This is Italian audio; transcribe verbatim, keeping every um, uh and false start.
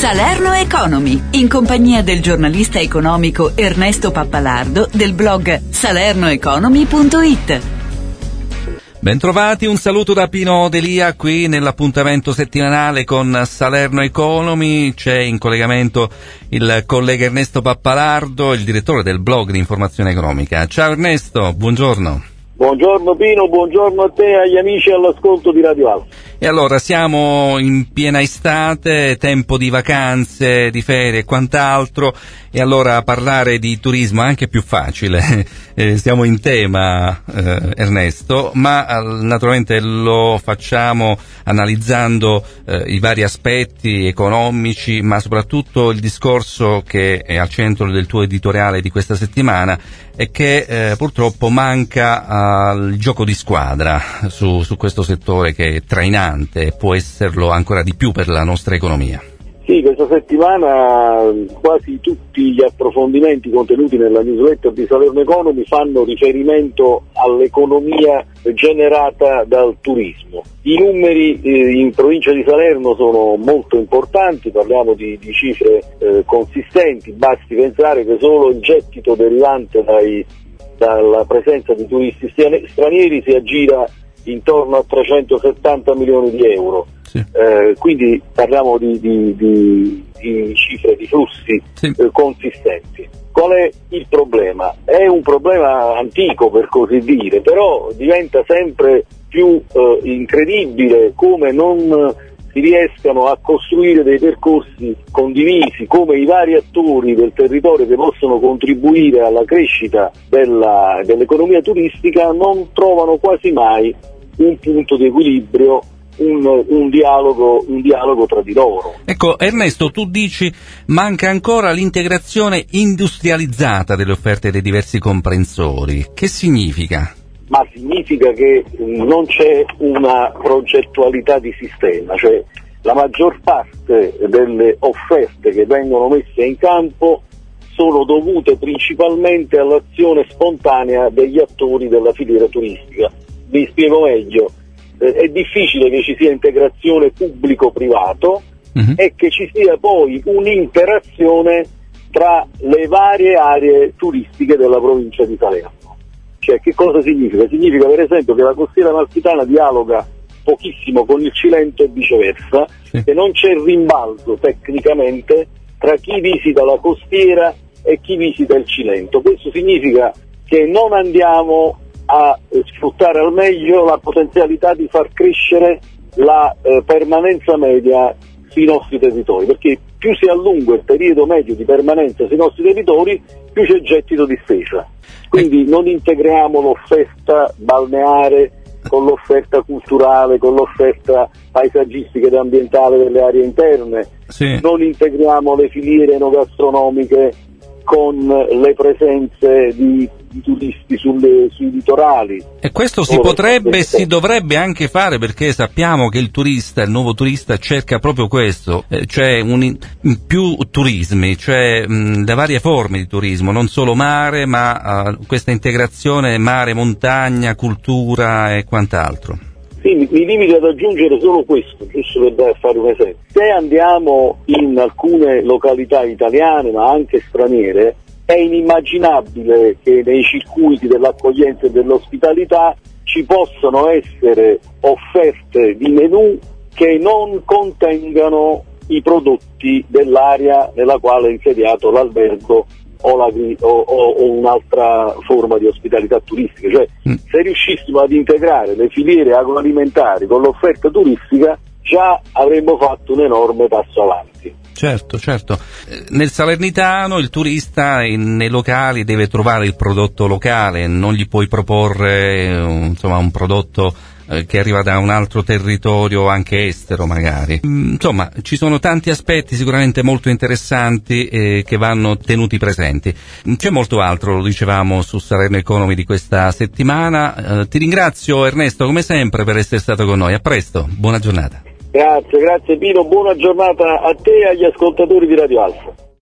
Salerno Economy, in compagnia del giornalista economico Ernesto Pappalardo del blog salerno economy punto it. Bentrovati, un saluto da Pino Delia qui nell'appuntamento settimanale con Salerno Economy. C'è in collegamento il collega Ernesto Pappalardo, il direttore del blog di informazione economica. Ciao Ernesto, buongiorno. Buongiorno Pino, buongiorno a te e agli amici all'ascolto di Radio Alfa. E allora siamo in piena estate, tempo di vacanze, di ferie e quant'altro, e allora parlare di turismo è anche più facile. Eh, stiamo in tema, eh, Ernesto, ma eh, naturalmente lo facciamo analizzando eh, i vari aspetti economici, ma soprattutto il discorso che è al centro del tuo editoriale di questa settimana è che eh, purtroppo manca uh, il gioco di squadra su, su questo settore che è trainante e può esserlo ancora di più per la nostra economia. Sì, questa settimana quasi tutti gli approfondimenti contenuti nella newsletter di Salerno Economy fanno riferimento all'economia generata dal turismo. I numeri eh, in provincia di Salerno sono molto importanti, parliamo di, di cifre eh, consistenti, basti pensare che solo il gettito derivante dai, dalla presenza di turisti stranieri si aggira intorno a trecentosettanta milioni di euro. Sì. Eh, quindi parliamo di, di, di, di cifre, di flussi sì. eh, consistenti. Qual è il problema? È un problema antico, per così dire, però diventa sempre più eh, incredibile come non si riescano a costruire dei percorsi condivisi, come i vari attori del territorio che possono contribuire alla crescita della, dell'economia turistica non trovano quasi mai un punto di equilibrio, Un, un dialogo un dialogo tra di loro. Ecco Ernesto, tu dici manca ancora l'integrazione industrializzata delle offerte dei diversi comprensori. Che significa? Ma significa che non c'è una progettualità di sistema, cioè la maggior parte delle offerte che vengono messe in campo sono dovute principalmente all'azione spontanea degli attori della filiera turistica. Vi spiego meglio. È difficile che ci sia integrazione pubblico-privato uh-huh. e che ci sia poi un'interazione tra le varie aree turistiche della provincia di Salerno. Cioè, che cosa significa? Significa per esempio che la costiera amalfitana dialoga pochissimo con il Cilento e viceversa, sì. e non c'è rimbalzo tecnicamente tra chi visita la costiera e chi visita il Cilento. Questo significa che non andiamo a sfruttare al meglio la potenzialità di far crescere la eh, permanenza media sui nostri territori, perché più si allunga il periodo medio di permanenza sui nostri territori, più c'è gettito di spesa. Quindi non integriamo l'offerta balneare con l'offerta culturale, con l'offerta paesaggistica ed ambientale delle aree interne, sì. non integriamo le filiere enogastronomiche con le presenze di, di turisti sulle, sui litorali. E questo si potrebbe e si dovrebbe anche fare, perché sappiamo che il turista, il nuovo turista cerca proprio questo, eh, cioè un, più turismi, cioè mh, le varie forme di turismo, non solo mare, ma uh, questa integrazione mare, montagna, cultura e quant'altro. Sì, mi, mi limito ad aggiungere solo questo, giusto per fare un esempio. Se andiamo in alcune località italiane, ma anche straniere, è inimmaginabile che nei circuiti dell'accoglienza e dell'ospitalità ci possano essere offerte di menù che non contengano i prodotti dell'area nella quale è insediato l'albergo o, la, o, o, o un'altra forma di ospitalità turistica. Cioè, mm. se riuscissimo ad integrare le filiere agroalimentari con l'offerta turistica, già avremmo fatto un enorme passo avanti. Certo, certo. Nel salernitano il turista in, nei locali deve trovare il prodotto locale, non gli puoi proporre insomma un prodotto eh, che arriva da un altro territorio, anche estero magari. Insomma, ci sono tanti aspetti sicuramente molto interessanti eh, che vanno tenuti presenti. C'è molto altro, lo dicevamo su Salerno Economy di questa settimana. Eh, ti ringrazio Ernesto come sempre per essere stato con noi. A presto, buona giornata. Grazie, grazie Pino, buona giornata a te e agli ascoltatori di Radio Alfa.